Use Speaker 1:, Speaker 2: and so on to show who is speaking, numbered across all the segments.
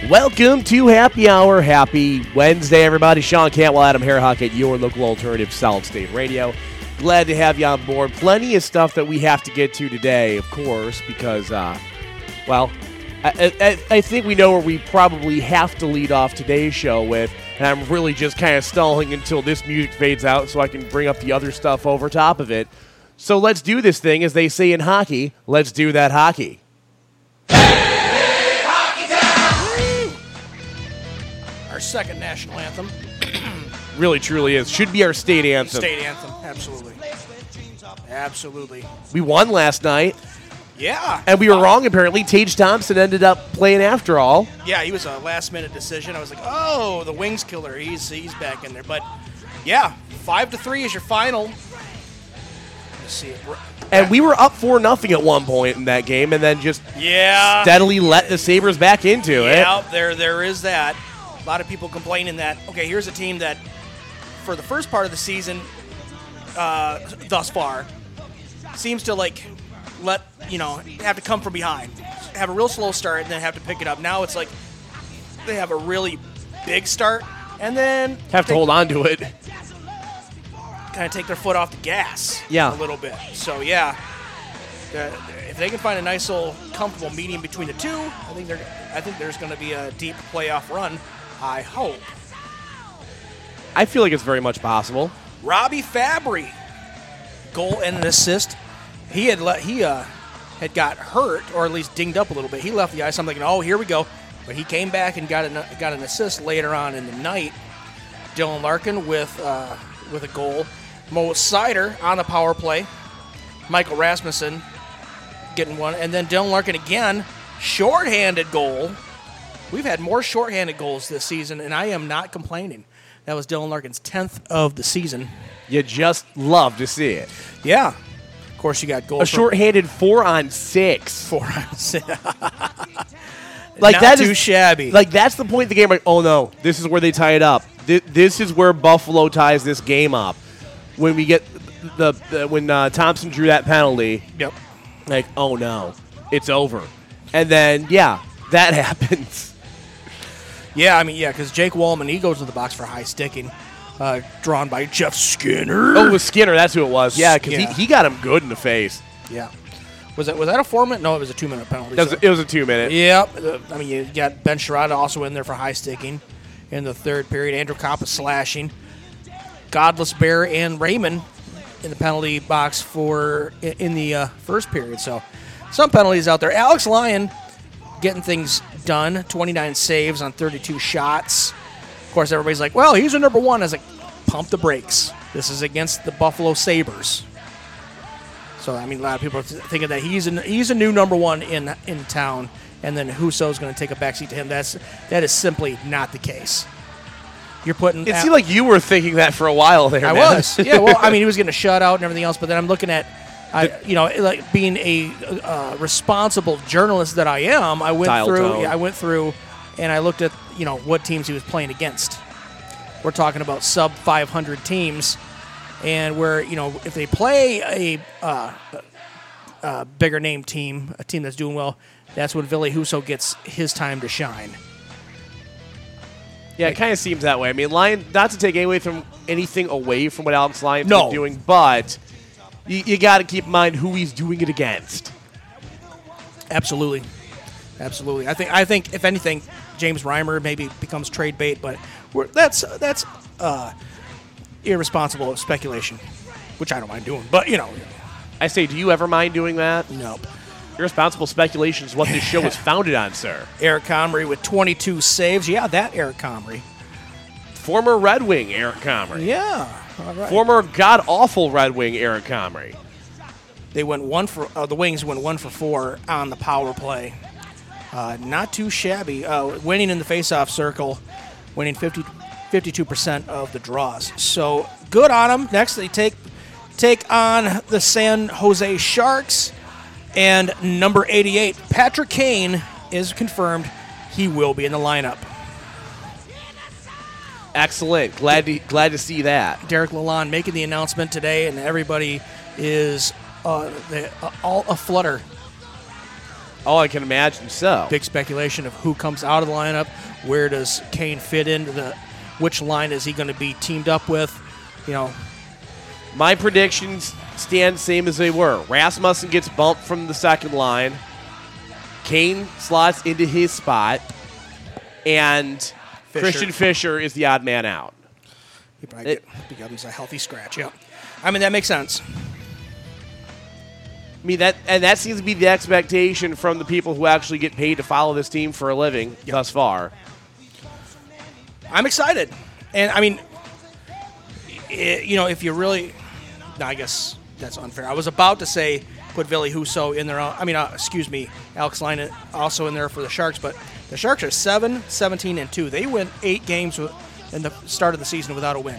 Speaker 1: Welcome to Happy Hour. Happy Wednesday, everybody. Sean Cantwell, Adam Harhock at your local alternative Solid State Radio. Glad to have you on board. Plenty of stuff that we have to get to today, of course, because, I think we know where we probably have to lead off today's show with, and I'm really just kind of stalling until this music fades out so I can bring up the other stuff over top of it. So let's do this thing, as they say in hockey. Let's do that hockey.
Speaker 2: Second national anthem.
Speaker 1: Really, truly is. Should be our state anthem.
Speaker 2: State anthem, absolutely. Absolutely.
Speaker 1: We won last night.
Speaker 2: Yeah.
Speaker 1: And we were wrong, apparently. Tage Thompson ended up playing after all.
Speaker 2: Yeah, he was a last-minute decision. I was like, oh, the Wings killer, he's back in there. But, yeah, 5-3 is your final. Let's see it.
Speaker 1: And we were up 4-0 at one point in that game, and then just steadily let the Sabres back into it.
Speaker 2: Yeah, there is that. A lot of people complaining that, okay, here's a team that, for the first part of the season, thus far, seems to, have to come from behind. Have a real slow start and then have to pick it up. Now it's like they have a really big start and then
Speaker 1: have to hold on to it.
Speaker 2: Kind of take their foot off the gas a little bit. So, if they can find a nice little comfortable medium between the two, I think there's going to be a deep playoff run. I hope.
Speaker 1: I feel like it's very much possible.
Speaker 2: Robbie Fabry, goal and an assist. He had got hurt, or at least dinged up a little bit. He left the ice. I'm thinking, oh, here we go. But he came back and got an assist later on in the night. Dylan Larkin with a goal. Mo Sider on the power play. Michael Rasmussen getting one, and then Dylan Larkin again, shorthanded goal. We've had more shorthanded goals this season, and I am not complaining. That was Dylan Larkin's 10th of the season.
Speaker 1: You just love to see it.
Speaker 2: Yeah. Of course, you got goals.
Speaker 1: A shorthanded 4-on-6.
Speaker 2: 4-on-6.
Speaker 1: Like,
Speaker 2: not
Speaker 1: that
Speaker 2: too
Speaker 1: is
Speaker 2: shabby.
Speaker 1: Like, that's the point of the game. Like, oh, no, this is where they tie it up. This is where Buffalo ties this game up. When we get when Thompson drew that penalty.
Speaker 2: Yep.
Speaker 1: Like, oh, no, it's over. And then, that happens.
Speaker 2: Yeah, because Jake Wallman, he goes to the box for high sticking, drawn by Jeff Skinner.
Speaker 1: Oh, it was Skinner. That's who it was. Yeah, because he got him good in the face.
Speaker 2: Yeah. Was that a 4-minute? No, it was a 2-minute penalty.
Speaker 1: It was a 2-minute.
Speaker 2: Yep. You got Ben Sherrod also in there for high sticking in the third period. Andrew Koppa slashing. Godless Bear and Raymond in the penalty box in the first period. So some penalties out there. Alex Lyon getting things done, 29 saves on 32 shots. Of course, everybody's like, well, he's a number one. I was like, pump the brakes. This is against the Buffalo Sabres. So, a lot of people are thinking that he's a new number one in town, and then Husso's going to take a backseat to him. That is simply not the case. You're putting.
Speaker 1: It seemed like you were thinking that for a while there.
Speaker 2: I was. Yeah, well, he was getting a shutout and everything else, but then I'm looking at, being a responsible journalist that I am, I went through, and I looked at what teams he was playing against. We're talking about sub 500 teams, and where if they play a bigger name team, a team that's doing well, that's when Ville Husso gets his time to shine.
Speaker 1: Yeah, it kind of seems that way. Lyon, not to take anything away from what Alex Lyon's been doing, but you got to keep in mind who he's doing it against.
Speaker 2: Absolutely. I think if anything, James Reimer maybe becomes trade bait, but that's irresponsible speculation, which I don't mind doing. But
Speaker 1: I say, do you ever mind doing that?
Speaker 2: Nope.
Speaker 1: Irresponsible speculation is what this show was founded on, sir.
Speaker 2: Eric Comrie with 22 saves. Yeah, that Eric Comrie.
Speaker 1: Former Red Wing Eric Comrie.
Speaker 2: Yeah. All right.
Speaker 1: Former god-awful Red Wing Eric Comrie.
Speaker 2: They went the Wings went 1 for 4 on the power play. Not too shabby. Winning in the faceoff circle, winning 52% of the draws. So good on them. Next, they take on the San Jose Sharks. And number 88, Patrick Kane, is confirmed he will be in the lineup.
Speaker 1: Excellent. Glad to see that.
Speaker 2: Derek Lalonde making the announcement today, and everybody is all aflutter
Speaker 1: Oh, I can imagine so.
Speaker 2: Big speculation of who comes out of the lineup. Where does Kane fit into which line is he going to be teamed up with? You know,
Speaker 1: my predictions stand same as they were. Rasmussen gets bumped from the second line. Kane slots into his spot. And Christian Fischer is the odd man out.
Speaker 2: He probably becomes a healthy scratch, yeah. I mean, that makes sense.
Speaker 1: I mean, that seems to be the expectation from the people who actually get paid to follow this team for a living thus far.
Speaker 2: I'm excited. And, I mean, if you really – no, I guess that's unfair. I was about to say put Ville Husso in there. Alex Line also in there for the Sharks. But the Sharks are 7-17-2. They went 8 games in the start of the season without a win.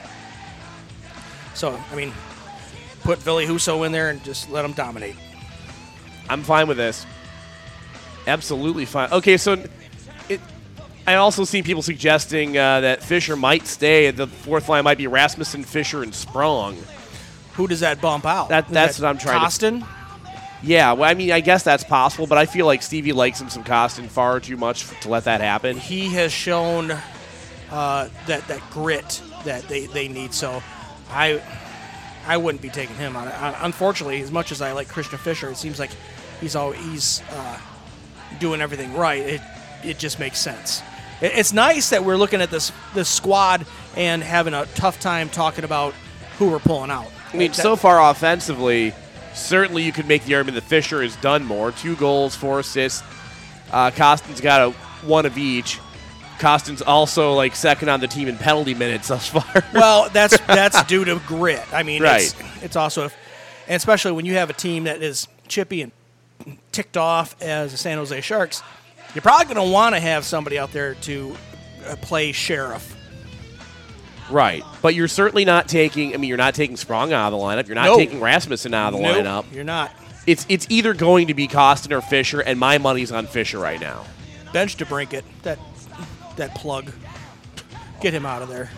Speaker 2: So, I mean, put Ville Husso in there and just let them dominate.
Speaker 1: I'm fine with this. Absolutely fine. Okay, so I also see people suggesting that Fischer might stay. The fourth line might be Rasmussen, Fischer, and Sprong.
Speaker 2: Who does that bump out?
Speaker 1: That's what I'm trying
Speaker 2: Kostin?
Speaker 1: Yeah, well, I mean, I guess that's possible, but I feel like Stevie likes him some Kostin far too much to let that happen.
Speaker 2: He has shown that grit that they need, so I wouldn't be taking him on it. Unfortunately, as much as I like Christian Fischer, it seems like he's doing everything right. It just makes sense. It's nice that we're looking at this squad and having a tough time talking about who we're pulling out.
Speaker 1: I mean, so far offensively, certainly you could make the argument that Fischer has done more. 2 goals, 4 assists. Kostin's got one of each. Kostin's also like second on the team in penalty minutes thus far.
Speaker 2: Well, that's due to grit. I mean,
Speaker 1: right.
Speaker 2: It's also, and especially when you have a team that is chippy and ticked off as the San Jose Sharks, you're probably going to want to have somebody out there to play sheriff.
Speaker 1: Right, but you're certainly not taking. I mean, you're not taking Sprong out of the lineup. You're not taking Rasmussen out of the lineup.
Speaker 2: You're not.
Speaker 1: It's either going to be Kostin or Fischer, and my money's on Fischer right now.
Speaker 2: Bench DeBrincat, that plug, get him out of there.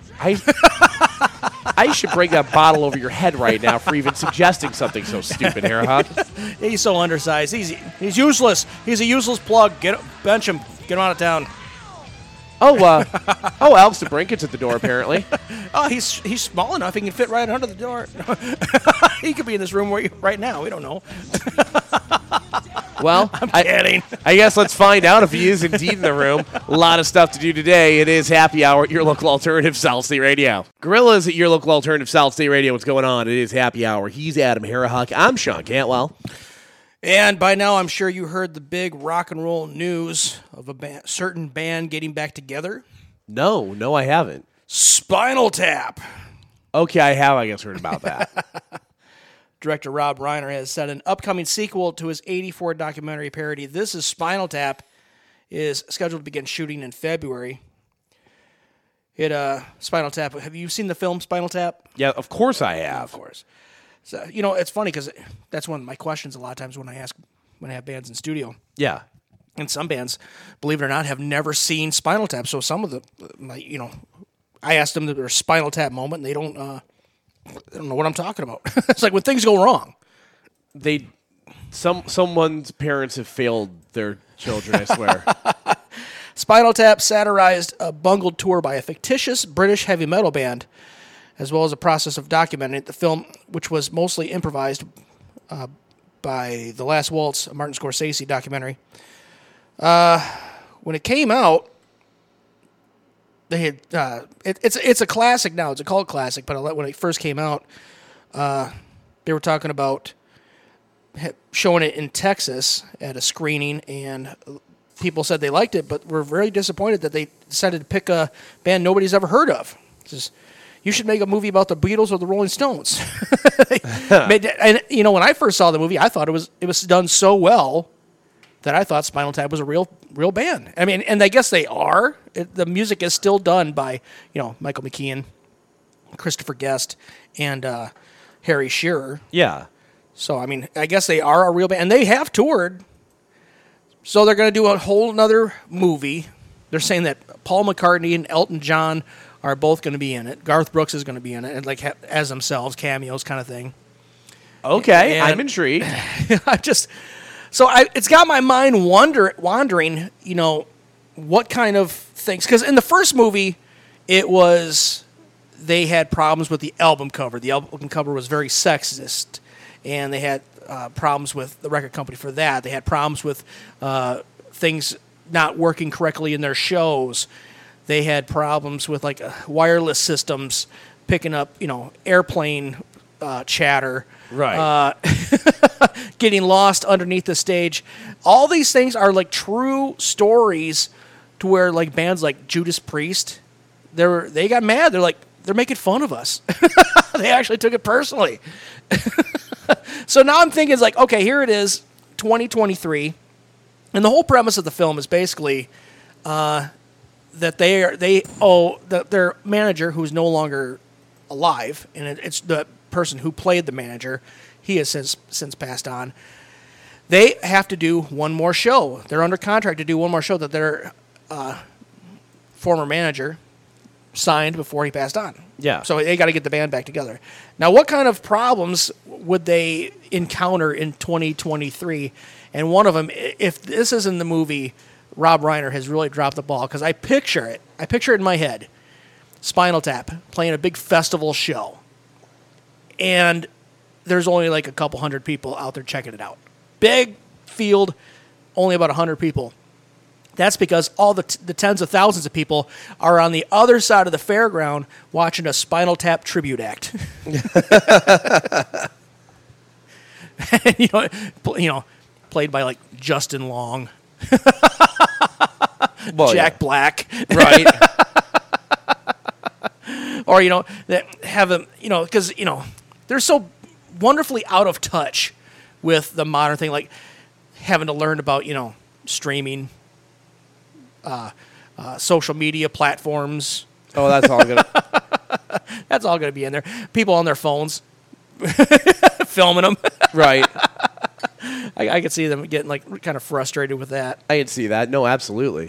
Speaker 1: I should break that bottle over your head right now for even suggesting something so stupid, Harahawk.
Speaker 2: He's so undersized. He's useless. He's a useless plug. Bench him. Get him out of town.
Speaker 1: Alex DeBrincat's at the door, apparently.
Speaker 2: Oh, he's small enough. He can fit right under the door. He could be in this room right now. We don't know.
Speaker 1: Well,
Speaker 2: I'm kidding.
Speaker 1: I guess let's find out if he is indeed in the room. A lot of stuff to do today. It is Happy Hour at your local alternative South State Radio. Gorillas at your local alternative South State Radio. What's going on? It is Happy Hour. He's Adam Harahawk. I'm Sean Cantwell.
Speaker 2: And by now, I'm sure you heard the big rock and roll news of a certain band getting back together.
Speaker 1: No, I haven't.
Speaker 2: Spinal Tap.
Speaker 1: Okay, I have, I guess, heard about that.
Speaker 2: Director Rob Reiner has said an upcoming sequel to his 84 documentary parody, This is Spinal Tap, is scheduled to begin shooting in February. Spinal Tap, have you seen the film Spinal Tap?
Speaker 1: Yeah, of course I have.
Speaker 2: Of course. So, it's funny because that's one of my questions a lot of times when I have bands in studio.
Speaker 1: Yeah.
Speaker 2: And some bands, believe it or not, have never seen Spinal Tap. So some of I asked them their Spinal Tap moment, and they don't know what I'm talking about. It's like when things go wrong.
Speaker 1: Someone's parents have failed their children, I swear.
Speaker 2: Spinal Tap satirized a bungled tour by a fictitious British heavy metal band, as well as a process of documenting it. The film, which was mostly improvised by The Last Waltz, a Martin Scorsese documentary. When it came out, they had it's a classic now. It's a cult classic, but when it first came out, they were talking about showing it in Texas at a screening, and people said they liked it, but were very disappointed that they decided to pick a band nobody's ever heard of. It's just, you should make a movie about the Beatles or the Rolling Stones. And when I first saw the movie, I thought it was done so well that I thought Spinal Tap was a real band. I mean, and I guess they are. The music is still done by Michael McKean, Christopher Guest, and Harry Shearer.
Speaker 1: Yeah.
Speaker 2: So I mean, I guess they are a real band, and they have toured. So they're going to do a whole nother movie. They're saying that Paul McCartney and Elton John are both going to be in it. Garth Brooks is going to be in it, and like as themselves, cameos kind of thing.
Speaker 1: Okay, and I'm intrigued.
Speaker 2: So it's got my mind wandering, you know, what kind of things. Because in the first movie, it was they had problems with the album cover. The album cover was very sexist, and they had problems with the record company for that. They had problems with things not working correctly in their shows. They had problems with like wireless systems picking up, you know, airplane chatter.
Speaker 1: Right.
Speaker 2: Getting lost underneath the stage. All these things are like true stories to where like bands like Judas Priest, they got mad. They're like, they're making fun of us. They actually took it personally. So now I'm thinking, it's like, okay, here it is, 2023, and the whole premise of the film is basically that their manager, who's no longer alive, and it's the person who played the manager, he has since passed on. They have to do one more show. They're under contract to do one more show that their former manager signed before he passed on.
Speaker 1: Yeah.
Speaker 2: So they got to get the band back together. Now, what kind of problems would they encounter in 2023? And one of them, if this is in the movie, Rob Reiner has really dropped the ball, because I picture it in my head. Spinal Tap playing a big festival show, and there's only like a couple hundred people out there checking it out. Big field, only about 100 people. That's because all the tens of thousands of people are on the other side of the fairground watching a Spinal Tap tribute act. you know, played by like Justin Long, Jack Black,
Speaker 1: Right.
Speaker 2: or, you know, that have them, you know, because, you know, they're so wonderfully out of touch with the modern thing, like having to learn about, you know, streaming, social media platforms.
Speaker 1: Oh, that's all good.
Speaker 2: That's all going to be in there. People on their phones filming them.
Speaker 1: Right.
Speaker 2: I could see them getting like kind of frustrated with that.
Speaker 1: I can see that. No, absolutely.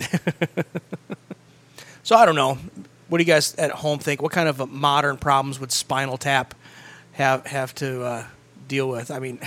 Speaker 2: So I don't know. What do you guys at home think? What kind of modern problems would Spinal Tap have to deal with? I mean,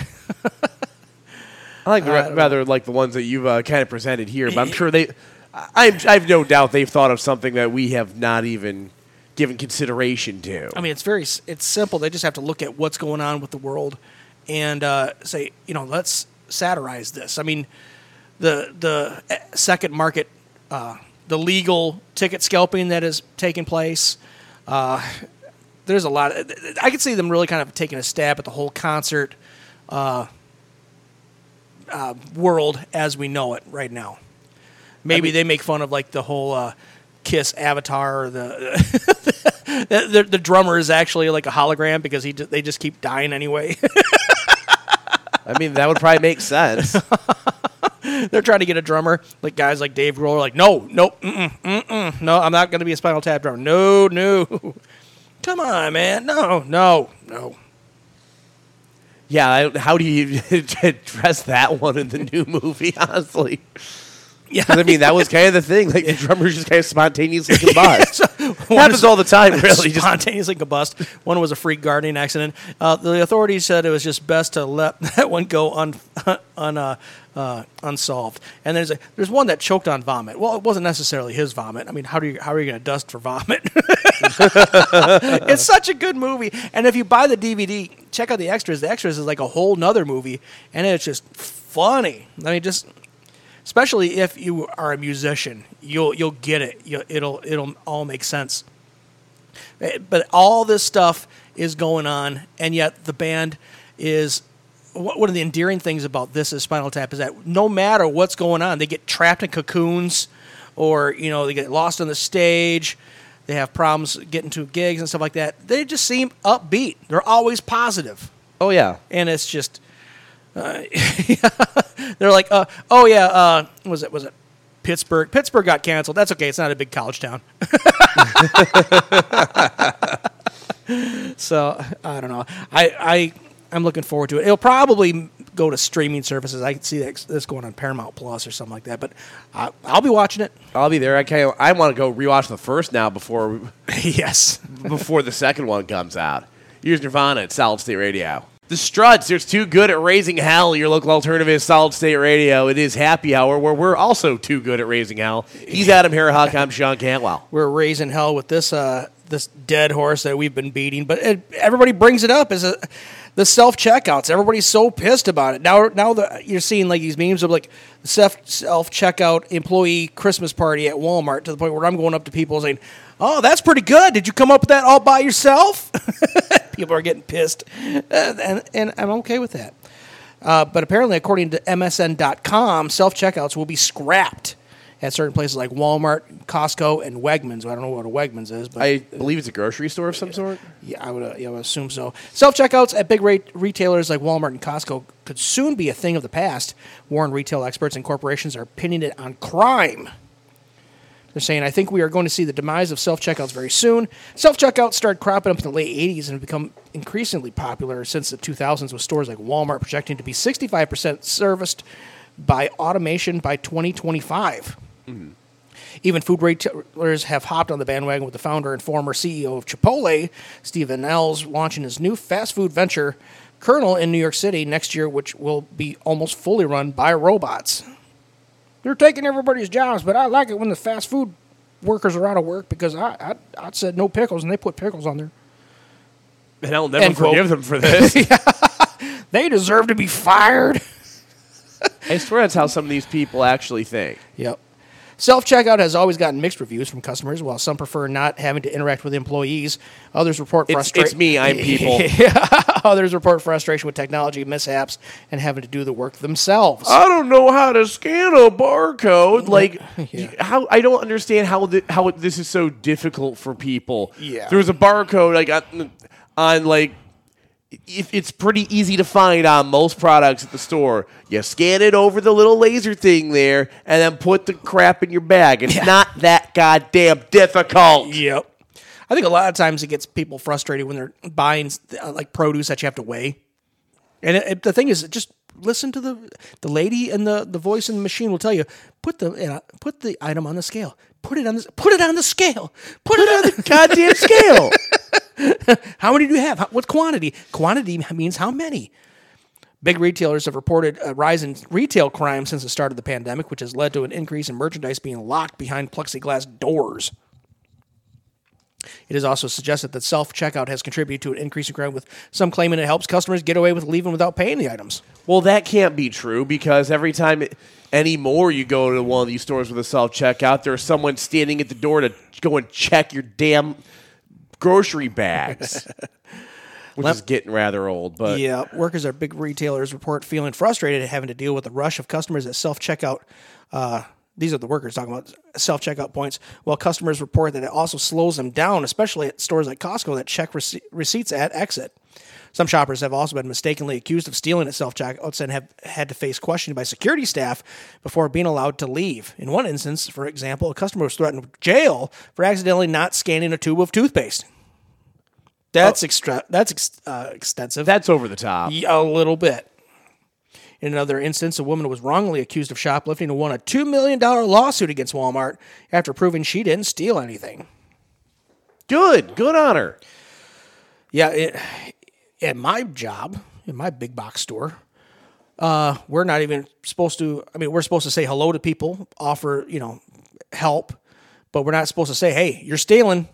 Speaker 1: I like rather like the ones that you've kind of presented here, but I'm sure I have no doubt they've thought of something that we have not even given consideration to.
Speaker 2: I mean, it's simple. They just have to look at what's going on with the world and say, you know, let's satirize this. I mean, the second market, the legal ticket scalping that is taking place. There's a lot. I could see them really kind of taking a stab at the whole concert world as we know it right now. Maybe they make fun of like the whole Kiss avatar, or the drummer is actually like a hologram because they just keep dying anyway.
Speaker 1: I mean, that would probably make sense.
Speaker 2: They're trying to get a drummer, like guys like Dave Grohl, like, no, no, I'm not going to be a Spinal Tap drummer. No. Come on, man. No.
Speaker 1: Yeah, how do you address that one in the new movie, honestly?
Speaker 2: Yeah,
Speaker 1: I mean, that was kind of the thing. Like, the drummers just kind of spontaneously combust. Happens all the time, really.
Speaker 2: Spontaneously combust. One was a freak gardening accident. The authorities said it was just best to let that one go unsolved. And there's one that choked on vomit. Well, it wasn't necessarily his vomit. I mean, how are you going to dust for vomit? It's such a good movie. And if you buy the DVD, check out the extras. The extras is like a whole nother movie, and it's just funny. I mean, just... especially if you are a musician, you'll get it. It'll all make sense. But all this stuff is going on, and yet the band is. One of the endearing things about this is Spinal Tap is that no matter what's going on, they get trapped in cocoons, or they get lost on the stage. They have problems getting to gigs and stuff like that. They just seem upbeat. They're always positive.
Speaker 1: Oh yeah,
Speaker 2: and it's just. They're like, was it Pittsburgh? Pittsburgh got canceled. That's okay. It's not a big college town. So I don't know. I'm looking forward to it. It'll probably go to streaming services. I can see this going on Paramount Plus or something like that. But I'll be watching it.
Speaker 1: I'll be there. I want to go rewatch the first now before
Speaker 2: yes
Speaker 1: before the second one comes out. Here's Nirvana at Solid State Radio. The Struts, there's too good at raising hell. Your local alternative solid state radio. It is Happy Hour, where we're also too good at raising hell. He's Adam Harahawk. I'm Sean Cantwell.
Speaker 2: We're raising hell with this this dead horse that we've been beating, but everybody brings it up as the self-checkouts. Everybody's so pissed about it. Now you're seeing like these memes of like the self-checkout employee Christmas party at Walmart, to the point where I'm going up to people saying, "Oh, that's pretty good. Did you come up with that all by yourself?" People are getting pissed, and I'm okay with that. But apparently, according to MSN.com, self-checkouts will be scrapped at certain places like Walmart, Costco, and Wegmans. I don't know what a Wegmans is, but
Speaker 1: I believe it's a grocery store of some sort.
Speaker 2: Yeah, I would assume so. Self-checkouts at big retailers like Walmart and Costco could soon be a thing of the past. Warren retail experts and corporations are pinning it on crime. They're saying, I think we are going to see the demise of self-checkouts very soon. Self-checkouts started cropping up in the late 80s and have become increasingly popular since the 2000s, with stores like Walmart projecting to be 65% serviced by automation by 2025. Mm-hmm. Even food retailers have hopped on the bandwagon, with the founder and former CEO of Chipotle, Stephen Ells, launching his new fast food venture, Colonel, in New York City next year, which will be almost fully run by robots. They're taking everybody's jobs, but I like it when the fast food workers are out of work, because I said no pickles, and they put pickles on there.
Speaker 1: And I'll never forgive them for this.
Speaker 2: They deserve to be fired.
Speaker 1: I swear that's how some of these people actually think.
Speaker 2: Yep. Self-checkout has always gotten mixed reviews from customers. While some prefer not having to interact with employees, others report frustration.
Speaker 1: It's me, I'm people.
Speaker 2: Others report frustration with technology mishaps and having to do the work themselves.
Speaker 1: I don't know how to scan a barcode. Like, how I don't understand how this is so difficult for people.
Speaker 2: Yeah.
Speaker 1: There's a barcode like on like. It's pretty easy to find on most products at the store. You scan it over the little laser thing there, and then put the crap in your bag. It's not that goddamn difficult.
Speaker 2: Yep. I think a lot of times it gets people frustrated when they're buying like produce that you have to weigh. And the thing is, just listen to the lady, and the voice in the machine will tell you, put the item on the scale. Put it on the scale. Put it on the
Speaker 1: goddamn scale.
Speaker 2: How many do you have? What quantity? Quantity means how many. Big retailers have reported a rise in retail crime since the start of the pandemic, which has led to an increase in merchandise being locked behind plexiglass doors. It is also suggested that self-checkout has contributed to an increase in crime, with some claiming it helps customers get away with leaving without paying the items.
Speaker 1: Well, that can't be true, because every time anymore you go to one of these stores with a self-checkout, there's someone standing at the door to go and check your damn grocery bags, which is getting rather old. But
Speaker 2: yeah, workers at big retailers report feeling frustrated at having to deal with the rush of customers at self-checkout. These are the workers talking about self-checkout points, while customers report that it also slows them down, especially at stores like Costco that check receipts at exit. Some shoppers have also been mistakenly accused of stealing at self-checkouts and have had to face questioning by security staff before being allowed to leave. In one instance, for example, a customer was threatened with jail for accidentally not scanning a tube of toothpaste. That's extensive.
Speaker 1: That's over the top.
Speaker 2: A little bit. In another instance, a woman was wrongly accused of shoplifting and won a $2 million lawsuit against Walmart after proving she didn't steal anything.
Speaker 1: Good on her.
Speaker 2: Yeah, at my job, in my big box store, we're not even supposed to, we're supposed to say hello to people, offer, help, but we're not supposed to say, hey, you're stealing.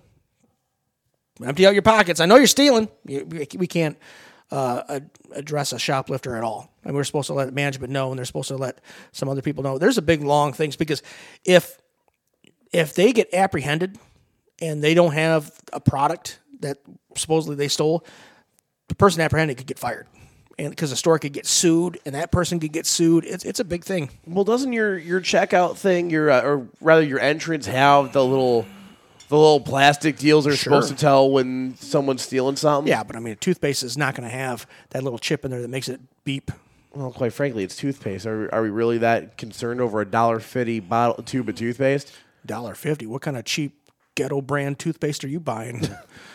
Speaker 2: Empty out your pockets. I know you're stealing. We can't address a shoplifter at all. And we're supposed to let management know, and they're supposed to let some other people know. There's a big, long things, because if they get apprehended and they don't have a product that supposedly they stole, the person apprehended could get fired. And because the store could get sued, and that person could get sued. It's a big thing.
Speaker 1: Well, doesn't your checkout thing, or rather your entrance, have the little plastic deals are supposed to tell when someone's stealing something?
Speaker 2: Yeah, but a toothpaste is not going to have that little chip in there that makes it beep.
Speaker 1: Well, quite frankly, it's toothpaste. Are we really that concerned over a $1.50 tube of toothpaste?
Speaker 2: $1.50? What kind of cheap ghetto brand toothpaste are you buying?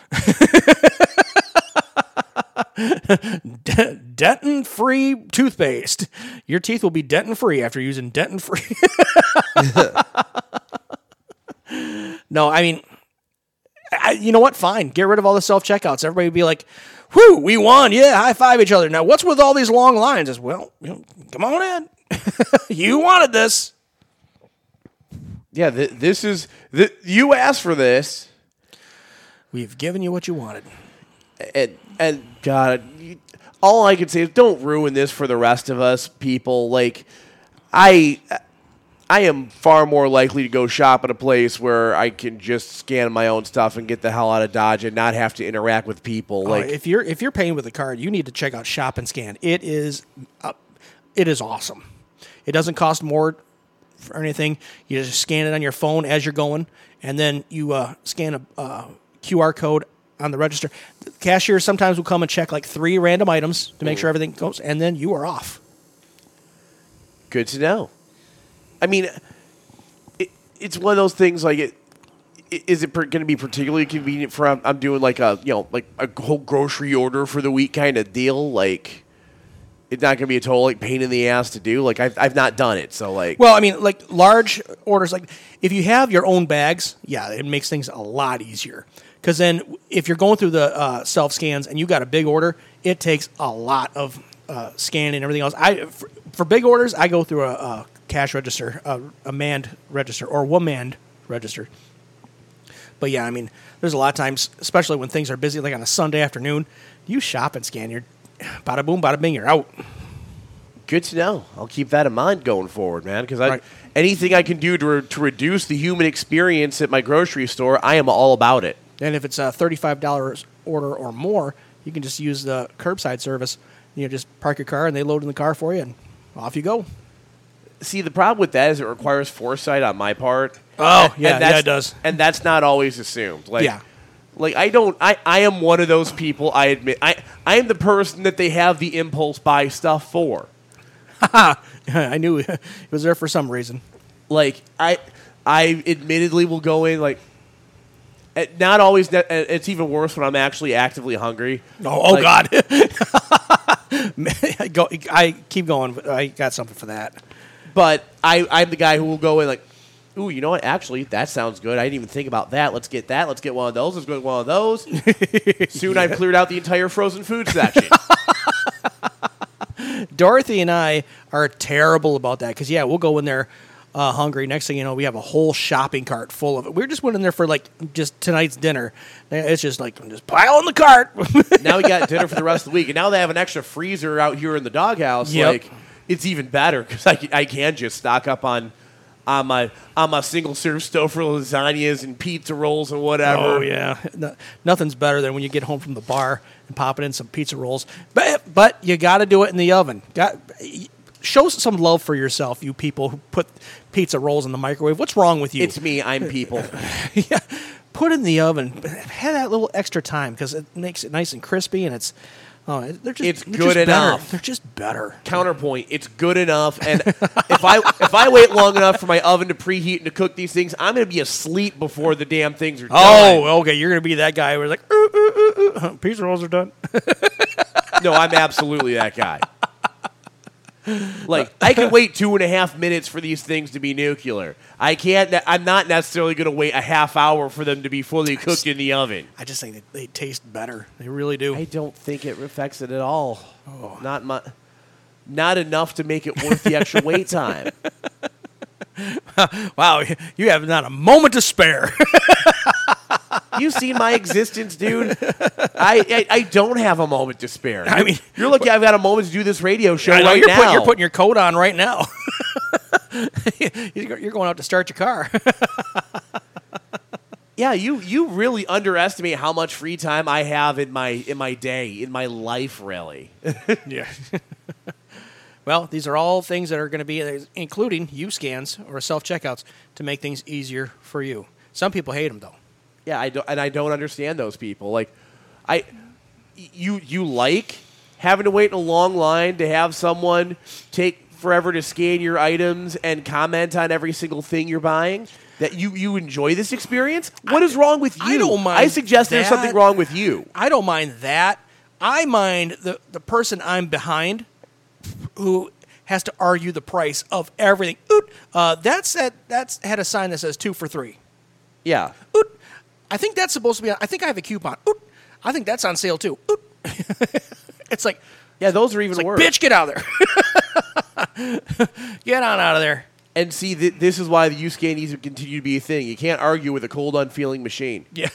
Speaker 2: Dentin-free toothpaste. Your teeth will be dentin-free after using dentin-free. No, you know what? Fine. Get rid of all the self-checkouts. Everybody would be like, whew, we won. Yeah, high five each other. Now, what's with all these long lines? Is well, come on in. You wanted this.
Speaker 1: Yeah, this is you asked for this.
Speaker 2: We've given you what you wanted.
Speaker 1: And God, all I can say is don't ruin this for the rest of us people. Like, I am far more likely to go shop at a place where I can just scan my own stuff and get the hell out of Dodge and not have to interact with people. Like,
Speaker 2: if you're paying with a card, you need to check out Shop and Scan. It is awesome. It doesn't cost more for anything. You just scan it on your phone as you're going, and then you scan a QR code on the register. The cashier sometimes will come and check like 3 random items to make sure everything goes, and then you are off.
Speaker 1: Good to know. I mean, it's one of those things. Like, is it going to be particularly convenient for I'm doing like a whole grocery order for the week kind of deal? Like, it's not going to be a total like pain in the ass to do. Like, I've not done it, so like.
Speaker 2: Well, I mean, like large orders, like if you have your own bags, yeah, it makes things a lot easier. Because then, if you're going through the self scans and you got a big order, it takes a lot of scanning and everything else. For big orders, I go through a cash register, a manned register, or one-manned register. But yeah, I mean, there's a lot of times, especially when things are busy, like on a Sunday afternoon, you shop and scan, you're bada boom, bada bing, you're out.
Speaker 1: Good to know. I'll keep that in mind going forward, man, because anything I can do to reduce the human experience at my grocery store, I am all about it.
Speaker 2: And if it's a $35 order or more, you can just use the curbside service. Just park your car, and they load in the car for you, and off you go.
Speaker 1: See, the problem with that is it requires foresight on my part.
Speaker 2: Oh, yeah, it does.
Speaker 1: And that's not always assumed. Like,
Speaker 2: yeah.
Speaker 1: Like, I am one of those people, I admit. I am the person that they have the impulse buy stuff for.
Speaker 2: I knew it was there for some reason.
Speaker 1: Like, I admittedly will go in, like, not always, it's even worse when I'm actually actively hungry.
Speaker 2: Oh God. I keep going. I got something for that.
Speaker 1: But I'm the guy who will go in like, ooh, you know what? Actually, that sounds good. I didn't even think about that. Let's get that. Let's get one of those. Let's go get one of those. Soon I've cleared out the entire frozen food section.
Speaker 2: Dorothy and I are terrible about that because, we'll go in there hungry. Next thing you know, we have a whole shopping cart full of it. We're just went in there for, like, just tonight's dinner. It's just like, just pile in the cart.
Speaker 1: Now we got dinner for the rest of the week. And now they have an extra freezer out here in the doghouse.
Speaker 2: Yep.
Speaker 1: Like, it's even better because I can just stock up on my single-serve Stouffer lasagnas and pizza rolls and whatever.
Speaker 2: Oh, yeah. Nothing's better than when you get home from the bar and popping in some pizza rolls. But you got to do it in the oven. Show some love for yourself, you people who put pizza rolls in the microwave. What's wrong with you?
Speaker 1: It's me. I'm people.
Speaker 2: Yeah. Put it in the oven. Have that little extra time because it makes it nice and crispy, and it's
Speaker 1: good enough.
Speaker 2: They're just better.
Speaker 1: Counterpoint, it's good enough. And if I wait long enough for my oven to preheat and to cook these things, I'm going to be asleep before the damn things are done.
Speaker 2: Oh, okay. You're going to be that guy who's like, pizza rolls are done.
Speaker 1: No, I'm absolutely that guy. Like, I can wait 2.5 minutes for these things to be nuclear. I'm not necessarily going to wait a half hour for them to be fully cooked in the oven.
Speaker 2: I just think they taste better. They really do.
Speaker 1: I don't think it affects it at all. Oh. Not enough to make it worth the extra wait time.
Speaker 2: Wow, you have not a moment to spare.
Speaker 1: You've seen my existence, dude. I don't have a moment to spare.
Speaker 2: I mean,
Speaker 1: you're lucky I've got a moment to do this radio show
Speaker 2: now.
Speaker 1: You're
Speaker 2: putting your coat on right now. You're going out to start your car.
Speaker 1: Yeah, you really underestimate how much free time I have in my day, in my life, really.
Speaker 2: Yeah. Well, these are all things that are going to be, including U-scans or self-checkouts, to make things easier for you. Some people hate them, though.
Speaker 1: Yeah, I don't understand those people. Like, you like having to wait in a long line to have someone take forever to scan your items and comment on every single thing you're buying? That you enjoy this experience? What is wrong with you?
Speaker 2: I don't mind.
Speaker 1: I suggest there's something wrong with you.
Speaker 2: I don't mind that. I mind the person I'm behind who has to argue the price of everything. That's had a sign that says 2 for $3.
Speaker 1: Yeah.
Speaker 2: I think that's supposed to be. I think I have a coupon. I think that's on sale too. It's like,
Speaker 1: Yeah, those are even worse.
Speaker 2: bitch, get out of there. Get on out of there.
Speaker 1: And see, this is why the USCA needs to continue to be a thing. You can't argue with a cold, unfeeling machine.
Speaker 2: Yeah.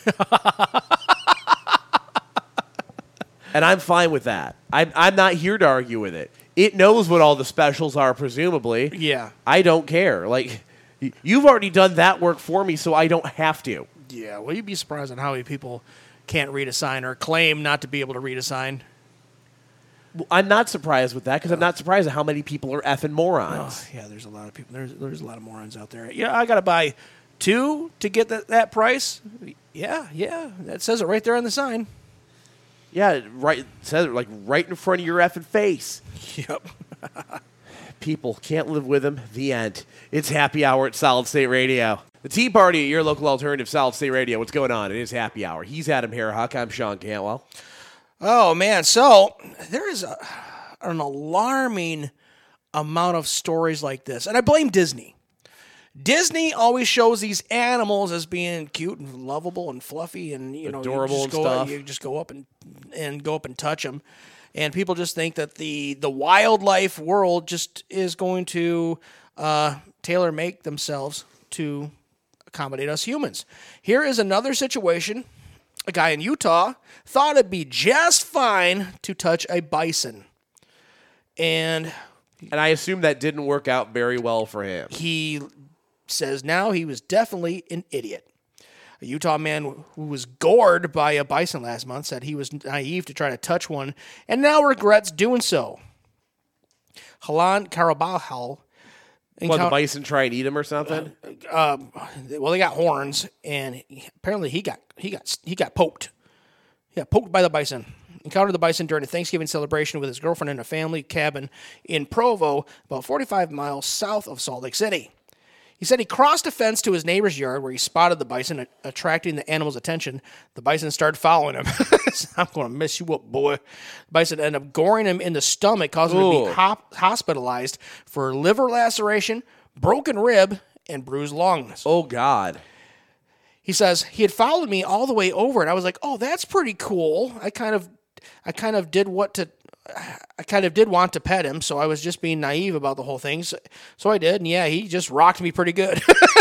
Speaker 1: And I'm fine with that. I'm not here to argue with it. It knows what all the specials are, presumably.
Speaker 2: Yeah.
Speaker 1: I don't care. Like, you've already done that work for me, so I don't have to.
Speaker 2: Yeah, well, you'd be surprised on how many people can't read a sign or claim not to be able to read a sign.
Speaker 1: Well, I'm not surprised with that because I'm not surprised at how many people are effing morons.
Speaker 2: Oh, yeah, there's a lot of people. There's a lot of morons out there. Yeah, I got to buy 2 to get that price. Yeah, that says it right there on the sign.
Speaker 1: Yeah, right. It says it like right in front of your effing face.
Speaker 2: Yep.
Speaker 1: People can't live with them. The end. It's happy hour at Solid State Radio. The Tea Party at your local alternative, Solid State Radio. What's going on? It is happy hour. He's Adam Hairhuck. I'm Sean Cantwell.
Speaker 2: Oh, man. So there is an alarming amount of stories like this. And I blame Disney. Disney always shows these animals as being cute and lovable and fluffy and,
Speaker 1: adorable and stuff.
Speaker 2: You just go up and go up and touch them. And people just think that the wildlife world just is going to tailor-make themselves to accommodate us humans. Here is another situation. A guy in Utah thought it'd be just fine to touch a bison. And
Speaker 1: I assume that didn't work out very well for him.
Speaker 2: he says now he was definitely an idiot. A Utah man who was gored by a bison last month said he was naive to try to touch one and now regrets doing so. Halan Karabahal.
Speaker 1: What, the bison try and eat him or something?
Speaker 2: Well, they got horns, and apparently he got poked. He got poked by the bison. Encountered the bison during a Thanksgiving celebration with his girlfriend in a family cabin in Provo, about 45 miles south of Salt Lake City. He said he crossed a fence to his neighbor's yard where he spotted the bison, attracting the animal's attention. The bison started following him. I'm going to mess you up, boy. The bison ended up goring him in the stomach, causing him to be hospitalized for liver laceration, broken rib, and bruised lungs.
Speaker 1: Oh, God.
Speaker 2: He says, he had followed me all the way over, and I was like, oh, that's pretty cool. I kind of did want to pet him, so I was just being naive about the whole thing. So I did, and yeah, he just rocked me pretty good.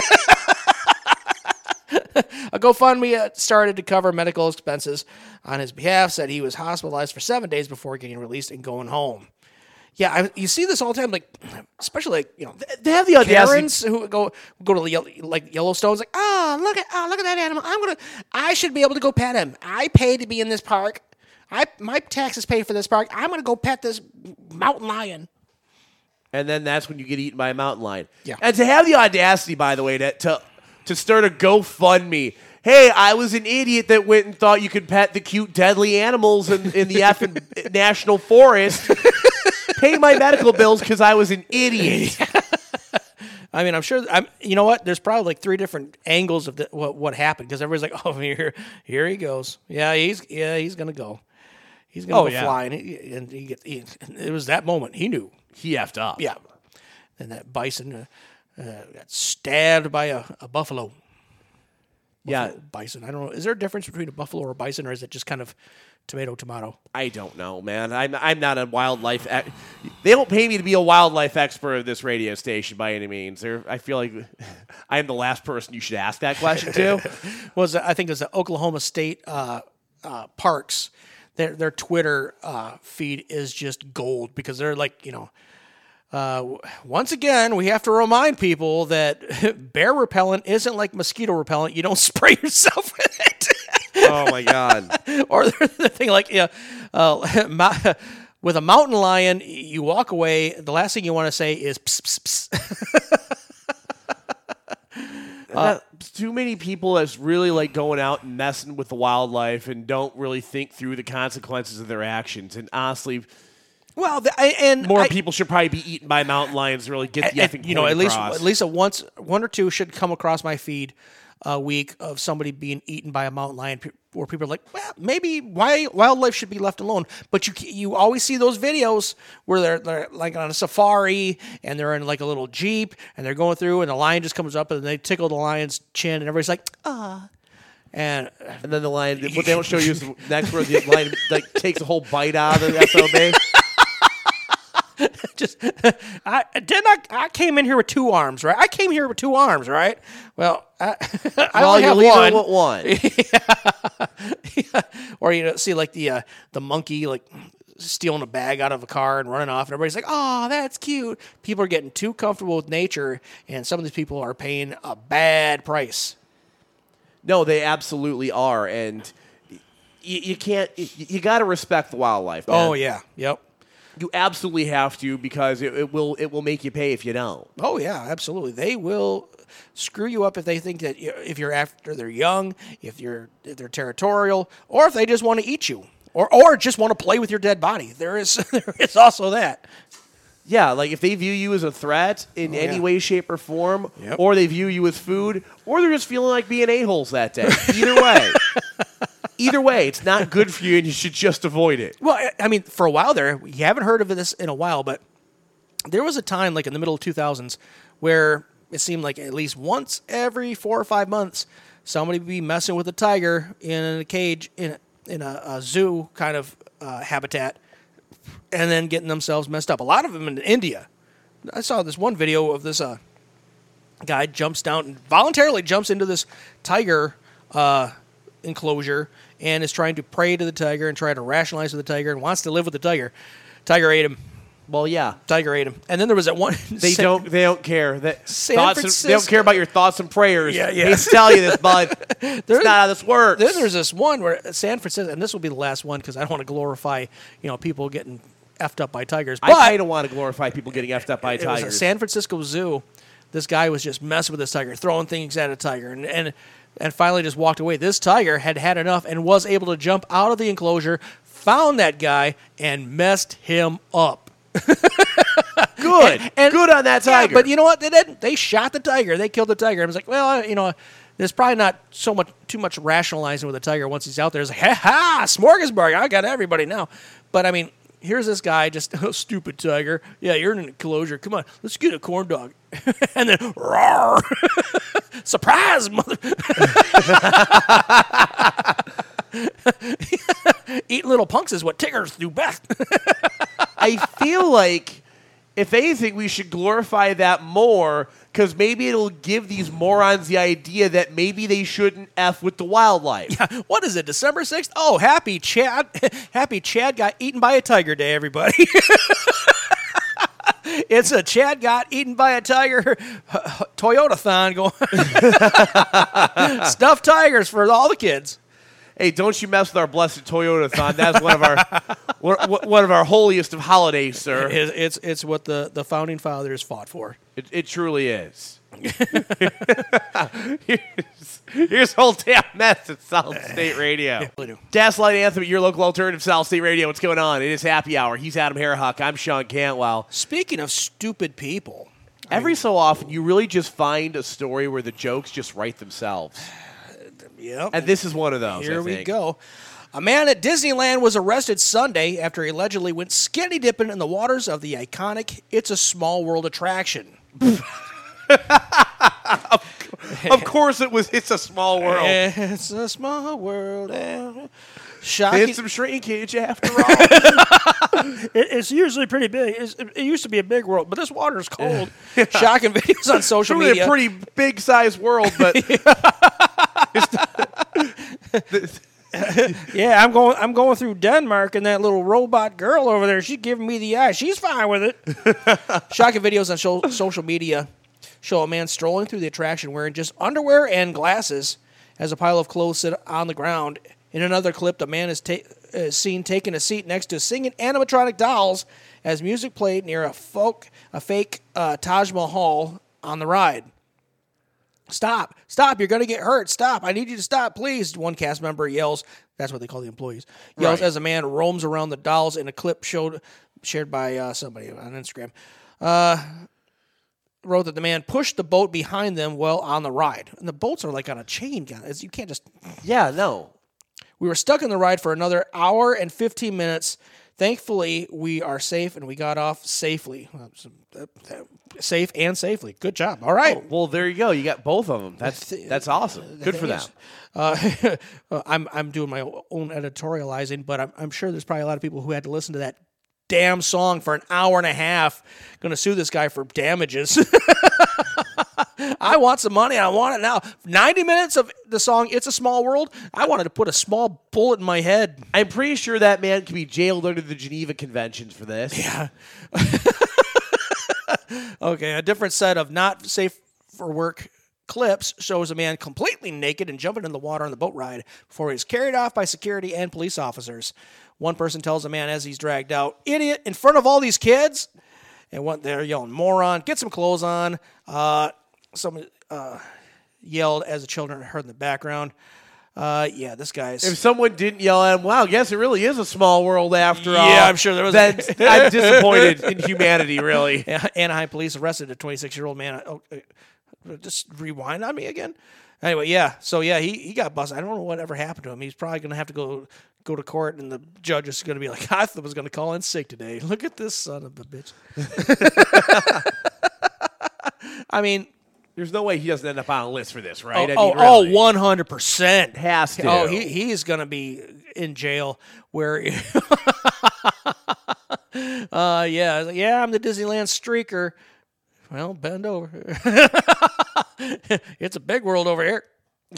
Speaker 2: A GoFundMe started to cover medical expenses on his behalf, said he was hospitalized for 7 days before getting released and going home. Yeah, you see this all the time, like, especially
Speaker 1: They have the audacity.
Speaker 2: Karens who go to Yellowstone, like, look at that animal. I should be able to go pet him. I paid to be in this park. My taxes pay for this park. I'm going to go pet this mountain lion.
Speaker 1: And then that's when you get eaten by a mountain lion.
Speaker 2: Yeah.
Speaker 1: And to have the audacity, by the way, to start a GoFundMe. Hey, I was an idiot that went and thought you could pet the cute, deadly animals in the effing national forest. Pay my medical bills because I was an idiot.
Speaker 2: I mean, I'm sure. You know what? There's probably like 3 different angles of what happened because everybody's like, "Oh, here he goes. Yeah, he's gonna go. He's gonna go flying." And it was that moment he knew
Speaker 1: He effed up.
Speaker 2: Yeah, and that bison got stabbed by a buffalo.
Speaker 1: Yeah,
Speaker 2: bison. I don't know. Is there a difference between a buffalo or a bison, or is it just kind of tomato?
Speaker 1: I don't know, man. I'm not a wildlife. They don't pay me to be a wildlife expert at this radio station by any means. I feel like I am the last person you should ask that question to.
Speaker 2: I think it was the Oklahoma State parks. Their Twitter feed is just gold because they're like, once again, we have to remind people that bear repellent isn't like mosquito repellent. You don't spray yourself with it.
Speaker 1: Oh, my God.
Speaker 2: Or the thing like, with a mountain lion, you walk away. The last thing you want to say is, pss, pss.
Speaker 1: Too many people that's really like going out and messing with the wildlife and don't really think through the consequences of their actions. And honestly,
Speaker 2: well,
Speaker 1: people should probably be eaten by mountain lions to really get the effing point across.
Speaker 2: At least one or two should come across my feed a week of somebody being eaten by a mountain lion, where people are like, well, maybe wildlife should be left alone. But you always see those videos where they're like on a safari and they're in like a little Jeep and they're going through and the lion just comes up and they tickle the lion's chin and everybody's like, ah. And
Speaker 1: then the lion, what they don't show you is the next where the lion like takes a whole bite out of the SOB.
Speaker 2: I came in here with 2 arms, right? I came here with 2 arms, right? Well, I only
Speaker 1: you're
Speaker 2: have
Speaker 1: leaving
Speaker 2: one.
Speaker 1: with one.
Speaker 2: Yeah. Or see like the monkey like stealing a bag out of a car and running off, and everybody's like, "Oh, that's cute." People are getting too comfortable with nature, and some of these people are paying a bad price.
Speaker 1: No, they absolutely are, and you can't. You got to respect the wildlife, man.
Speaker 2: Oh yeah, yep.
Speaker 1: You absolutely have to, because it will make you pay if you don't.
Speaker 2: Oh yeah, absolutely. They will screw you up if they think that if you're after they're young, if they're territorial, or if they just want to eat you, or just want to play with your dead body. There is also that.
Speaker 1: Yeah, like if they view you as a threat in any way, shape, or form, or they view you as food, or they're just feeling like being a-holes that day. Either way, it's not good for you, and you should just avoid it.
Speaker 2: Well, I mean, for a while there, you haven't heard of this in a while, but there was a time, like in the middle of 2000s, where it seemed like at least once every 4 or 5 months, somebody would be messing with a tiger in a cage in a zoo kind of habitat, and then getting themselves messed up. A lot of them in India. I saw this one video of this guy voluntarily jumps into this tiger enclosure and is trying to pray to the tiger and try to rationalize with the tiger and wants to live with the tiger. Tiger ate him.
Speaker 1: Well, yeah.
Speaker 2: Tiger ate him. And then there was that one.
Speaker 1: They don't care. They don't care about your thoughts and prayers.
Speaker 2: Yeah.
Speaker 1: They tell you this, bud. It's not how this works.
Speaker 2: Then there's this one where San Francisco, and this will be the last one because I don't want to glorify, people getting effed up by tigers. But
Speaker 1: I don't want to glorify people getting effed up by tigers.
Speaker 2: It was a San Francisco zoo. This guy was just messing with this tiger, throwing things at a tiger, and finally just walked away. This tiger had enough and was able to jump out of the enclosure, found that guy, and messed him up.
Speaker 1: Good. Good on that tiger.
Speaker 2: Yeah, but you know what? They didn't. They shot the tiger. They killed the tiger. I was like, well, there's probably not too much rationalizing with the tiger once he's out there. It's like, ha, smorgasbord. I got everybody now. But, I mean, here's this guy just, stupid tiger. Yeah, you're in an enclosure. Come on, let's get a corn dog. And then, roar. Surprise, mother. Eating little punks is what tigers do best.
Speaker 1: I feel like, if anything, we should glorify that more, because maybe it'll give these morons the idea that maybe they shouldn't F with the wildlife.
Speaker 2: Yeah. What is it, December 6th? Oh, happy Chad got eaten by a tiger day, everybody. It's a Chad got eaten by a tiger Toyota-thon going. Stuffed tigers for all the kids.
Speaker 1: Hey, don't you mess with our blessed Toyota-thon. That's one of our holiest of holidays, sir.
Speaker 2: It's what the founding fathers fought for.
Speaker 1: It truly is. Here's whole damn mess at South State Radio.
Speaker 2: Yeah,
Speaker 1: Gaslight Anthem at your local alternative South State Radio. What's going on? It is Happy Hour. He's Adam Hairhuck. I'm Sean Cantwell.
Speaker 2: Speaking of stupid people.
Speaker 1: Every so often, you really just find a story where the jokes just write themselves.
Speaker 2: Yep.
Speaker 1: And this is one of those.
Speaker 2: Here we go. A man at Disneyland was arrested Sunday after he allegedly went skinny dipping in the waters of the iconic It's a Small World attraction.
Speaker 1: Of course it was. It's a small world.
Speaker 2: It's a small world. Shocking.
Speaker 1: It's some shrinkage after all.
Speaker 2: It's usually pretty big. It used to be a big world, but this water is cold. Yeah. Shocking videos on social media.
Speaker 1: It's a pretty big-sized world, but...
Speaker 2: Yeah, I'm going through Denmark, and that little robot girl over there, she's giving me the eye. She's fine with it. Shocking videos on social media show a man strolling through the attraction wearing just underwear and glasses as a pile of clothes sit on the ground. In another clip, the man is seen taking a seat next to singing animatronic dolls as music played near a fake Taj Mahal on the ride. Stop, you're going to get hurt. Stop, I need you to stop, please. One cast member yells, that's what they call the employees, yells as a man roams around the dolls in a clip shared by somebody on Instagram. Wrote that the man pushed the boat behind them while on the ride. And the boats are like on a chain. You can't just...
Speaker 1: Yeah, no.
Speaker 2: We were stuck in the ride for another hour and 15 minutes Thankfully, we are safe and we got off safely. Safe and safely. Good job. All right.
Speaker 1: Well, there you go. You got both of them. That's awesome. Good for them.
Speaker 2: I'm doing my own editorializing, but I'm sure there's probably a lot of people who had to listen to that damn song for an hour and a half. Going to sue this guy for damages. I want some money. I want it now. 90 minutes of the song "It's a Small World." I wanted to put a small bullet in my head.
Speaker 1: I'm pretty sure that man can be jailed under the Geneva Conventions for this.
Speaker 2: Yeah. Okay, a different set of not safe for work clips shows a man completely naked and jumping in the water on the boat ride before he is carried off by security and police officers. One person tells a man as he's dragged out, "Idiot, in front of all these kids." And they're yelling, "Moron, get some clothes on." Someone yelled as the children heard in the background. Yeah, this guy's...
Speaker 1: If someone didn't yell at him, wow, I guess it really is a small world after all.
Speaker 2: Yeah, I'm sure there was...
Speaker 1: I'm disappointed in humanity, really.
Speaker 2: Anaheim police arrested a 26-year-old man. Just rewind on me again? Anyway, yeah. So, yeah, he got busted. I don't know whatever happened to him. He's probably going to have to go to court, and the judge is going to be like, I was going to call in sick today. Look at this son of a bitch. I mean...
Speaker 1: There's no way he doesn't end up on a list for this, right?
Speaker 2: Oh,
Speaker 1: really.
Speaker 2: 100%.
Speaker 1: Has to.
Speaker 2: Oh, he's going to be in jail where... yeah, I'm the Disneyland streaker. Well, bend over. It's a big world over here.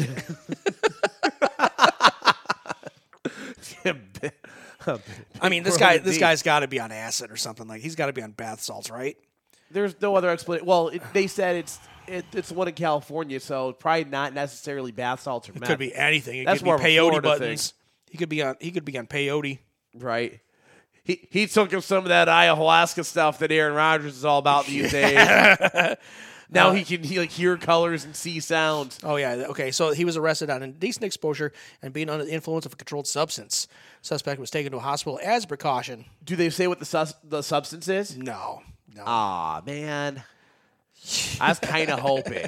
Speaker 2: I mean, this guy's got to be on acid or something. Like, he's got to be on bath salts, right?
Speaker 1: There's no other explanation. Well, they said it's the one in California, so probably not necessarily bath salts or meth.
Speaker 2: It could be anything. It
Speaker 1: That's
Speaker 2: could
Speaker 1: more
Speaker 2: be
Speaker 1: of a
Speaker 2: peyote
Speaker 1: Florida
Speaker 2: buttons.
Speaker 1: thing.
Speaker 2: He could be on peyote.
Speaker 1: Right. He took him some of that ayahuasca stuff that Aaron Rodgers is all about these days. Now he can hear colors and see sounds.
Speaker 2: Oh, yeah. Okay, so he was arrested on indecent exposure and being under the influence of a controlled substance. Suspect was taken to a hospital as a precaution.
Speaker 1: Do they say what the substance is?
Speaker 2: No.
Speaker 1: Aw, man. I was kind of hoping.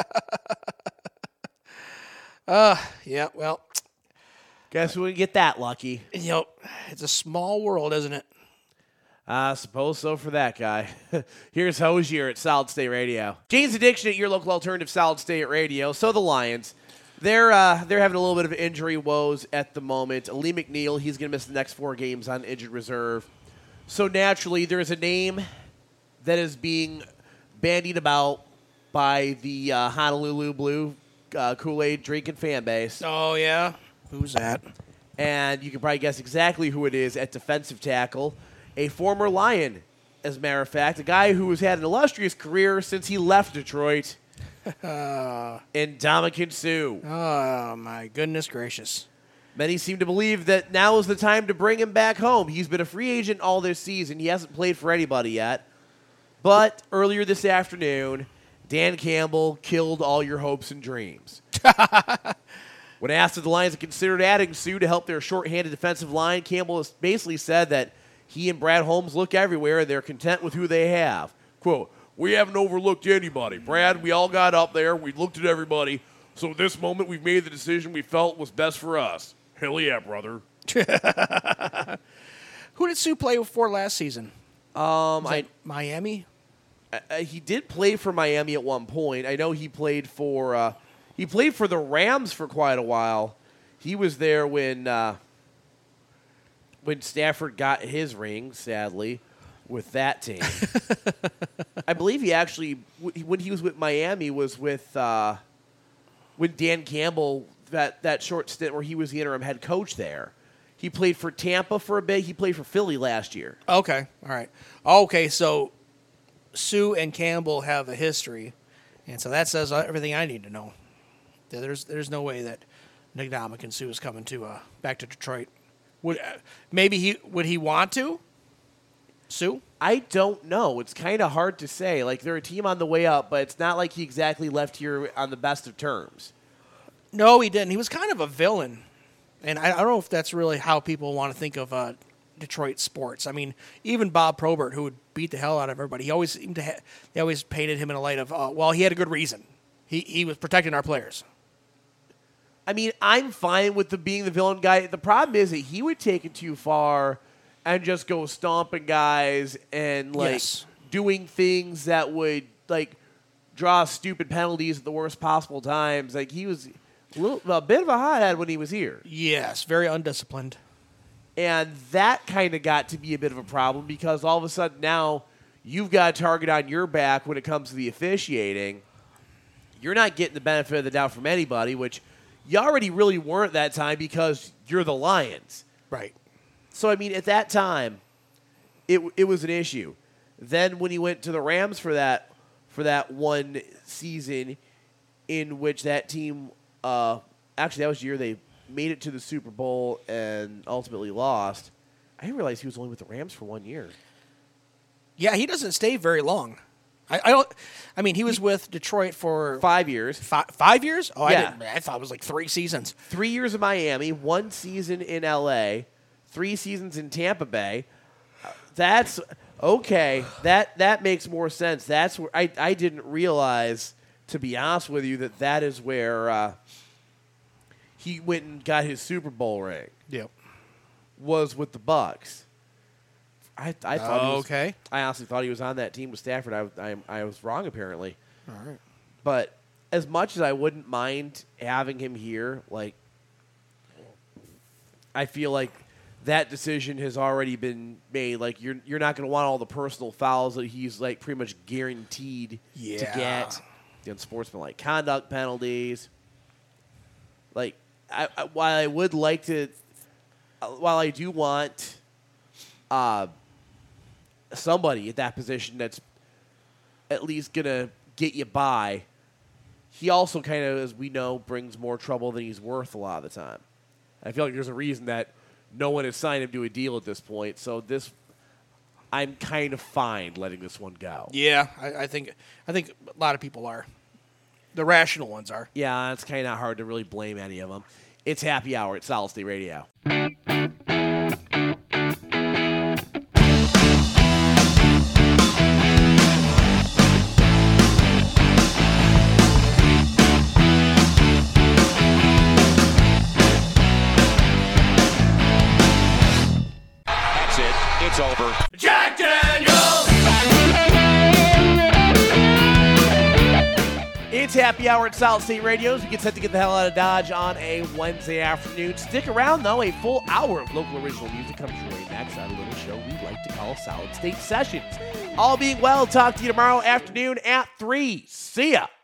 Speaker 2: Yeah, well.
Speaker 1: Guess we wouldn't get that lucky.
Speaker 2: It's a small world, isn't it?
Speaker 1: I suppose so for that guy. Here's Hosier at Solid State Radio. Jane's Addiction at your local alternative Solid State Radio. So the Lions, they're having a little bit of injury woes at the moment. Lee McNeil, he's going to miss the next 4 games on injured reserve. So naturally, there's a name that is being bandied about by the Honolulu Blue Kool-Aid drinking fan base.
Speaker 2: Oh, yeah? Who's that?
Speaker 1: And you can probably guess exactly who it is at defensive tackle. A former Lion, as a matter of fact. A guy who has had an illustrious career since he left Detroit. And Ndamukong Suh.
Speaker 2: Oh, my goodness gracious.
Speaker 1: Many seem to believe that now is the time to bring him back home. He's been a free agent all this season. He hasn't played for anybody yet. But earlier this afternoon, Dan Campbell killed all your hopes and dreams. When asked if the Lions had considered adding Suh to help their shorthanded defensive line, Campbell has basically said that he and Brad Holmes look everywhere and they're content with who they have. Quote, "We haven't overlooked anybody. Brad, we all got up there. We looked at everybody. So at this moment, we've made the decision we felt was best for us. Hell yeah, brother."
Speaker 2: Who did Suh play for last season? Miami?
Speaker 1: He did play for Miami at one point. I know he played for the Rams for quite a while. He was there when Stafford got his ring, sadly, with that team. I believe he actually, when he was with Miami, was with when Dan Campbell, that short stint where he was the interim head coach there. He played for Tampa for a bit. He played for Philly last year.
Speaker 2: Okay, all right. Okay, so Suh and Campbell have a history, and so that says everything I need to know. There's no way that Ndamukong Suh is coming back to Detroit. Would he want to? Suh?
Speaker 1: I don't know. It's kind of hard to say. Like, they're a team on the way up, but it's not like he exactly left here on the best of terms.
Speaker 2: No, he didn't. He was kind of a villain. And I don't know if that's really how people want to think of Detroit sports. I mean, even Bob Probert, who would beat the hell out of everybody, they always painted him in a light of, well, he had a good reason. He was protecting our players. I
Speaker 1: mean, I'm fine with being the villain guy. The problem is that he would take it too far and just go stomping guys and
Speaker 2: Yes.
Speaker 1: doing things that would draw stupid penalties at the worst possible times. He was a bit of a hothead when he was here.
Speaker 2: Yes, very undisciplined.
Speaker 1: And that kind of got to be a bit of a problem because all of a sudden now you've got a target on your back when it comes to the officiating. You're not getting the benefit of the doubt from anybody, which you already really weren't that time because you're the Lions.
Speaker 2: Right.
Speaker 1: So, at that time, it was an issue. Then when he went to the Rams for that one season in which that team, actually that was the year they made it to the Super Bowl and ultimately lost. I didn't realize he was only with the Rams for 1 year.
Speaker 2: Yeah, he doesn't stay very long. I don't. I mean, he was with Detroit for
Speaker 1: 5 years.
Speaker 2: 5 years. Oh,
Speaker 1: Yeah.
Speaker 2: I thought it was like 3 seasons.
Speaker 1: 3 years in Miami, 1 season in L.A., 3 seasons in Tampa Bay. That's okay. That makes more sense. That's where I didn't realize, to be honest with you, that is where he went and got his Super Bowl ring.
Speaker 2: Yep.
Speaker 1: Was with the Bucs. I thought he was,
Speaker 2: okay.
Speaker 1: I honestly thought he was on that team with Stafford. I was wrong apparently.
Speaker 2: All right.
Speaker 1: But as much as I wouldn't mind having him here, I feel like that decision has already been made. You're not going to want all the personal fouls that he's pretty much guaranteed to get. Unsportsmanlike conduct penalties. While I would like to, while I do want somebody at that position that's at least going to get you by, he also kind of, as we know, brings more trouble than he's worth a lot of the time. I feel like there's a reason that no one has signed him to a deal at this point. So I'm kind of fine letting this one go.
Speaker 2: Yeah, I think a lot of people are. The rational ones are.
Speaker 1: Yeah, it's kind of hard to really blame any of them. It's Happy Hour at Solid State Radio.
Speaker 3: That's it. It's over.
Speaker 2: Jack Daniels!
Speaker 1: It's Happy Hour at Solid State Radio. We get set to get the hell out of Dodge on a Wednesday afternoon. Stick around, though. A full hour of local original music comes your way next on a little show we like to call Solid State Sessions. All being well, talk to you tomorrow afternoon at 3. See ya.